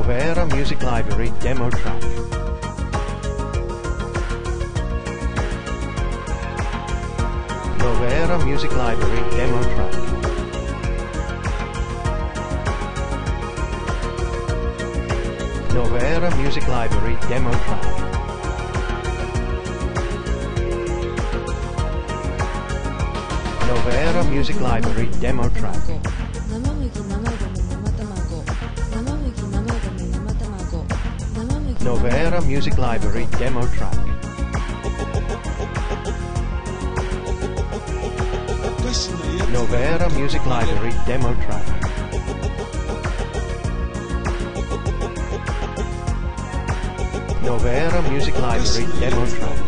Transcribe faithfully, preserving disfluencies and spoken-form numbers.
Novera Music Library demo track. Novera Music Library demo track. Novera Music Library demo track. Novera Music Library demo track. Novera Music Library demo track. Novera Music Library demo track. Novera Music Library demo track.